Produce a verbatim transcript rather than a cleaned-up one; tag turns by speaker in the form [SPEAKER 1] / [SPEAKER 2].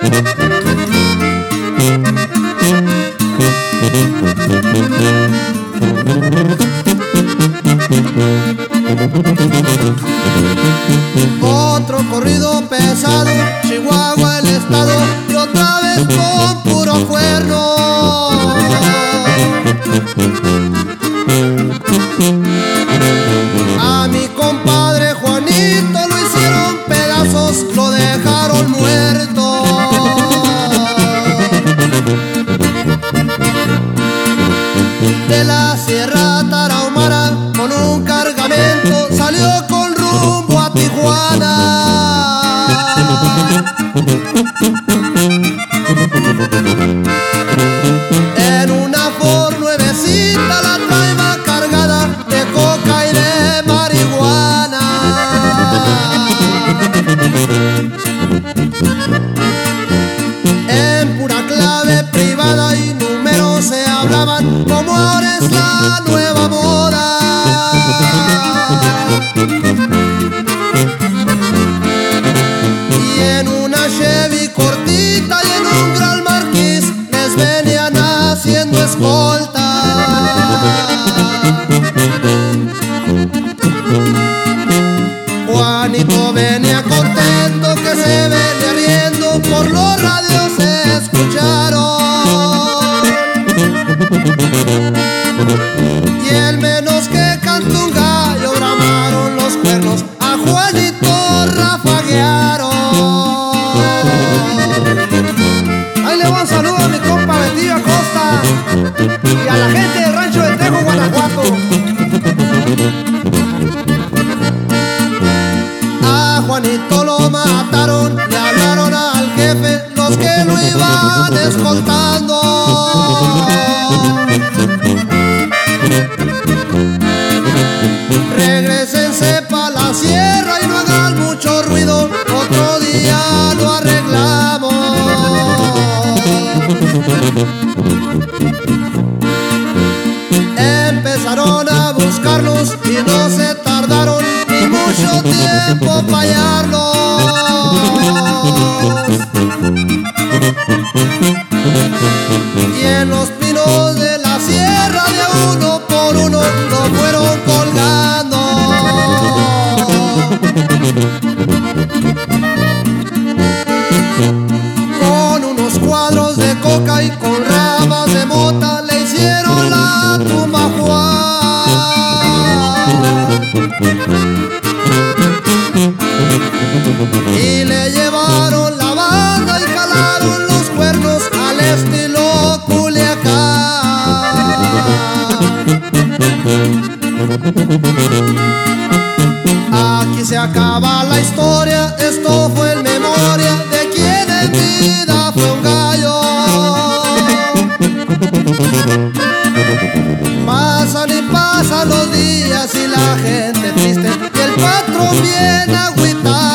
[SPEAKER 1] Otro corrido pesado, Chihuahua el estado, y otra vez con puro cuerno. A mi compadre Juanito lo hicieron pedazos, lo dejaron muerto. De la Sierra Tarahumara con un cargamento salió con rumbo a Tijuana. En una Ford nuevecita la traía cargada de coca y de marihuana. En pura clave privada y números se hablaban, como ahora es la nueva moda. Y en una Chevy cortita y en un Gran Marquis les venían haciendo escolta. Juanito venía contento que se venía riendo, por los radios se escucharon. Y el menos que cantó un gallo bramaron los cuernos, a Juanito rafaguearon. Ahí le va un saludo a mi compa Betillo Acosta y a la gente del Rancho del Tejo, Guanajuato. A Juanito lo mataron, le hablaron al jefe los que lo iban escoltando. Regrésense pa' la sierra y no hagan mucho ruido, otro día lo arreglamos. Empezaron a buscarlos y no se tardaron ni mucho tiempo pa' hallarlos. Y en los pinos de la sierra de uno por uno lo fueron colgando. Con unos cuadros de coca y con ramas de mota le hicieron la tumba a Juan. Y le llevaron la banda y jalaron los cuernos al estilo Culiacán. Aquí se acaba la historia, esto fue en memoria de quien en vida fue un gallo. Pasan y pasan los días y la gente triste y el patrón bien agüitado.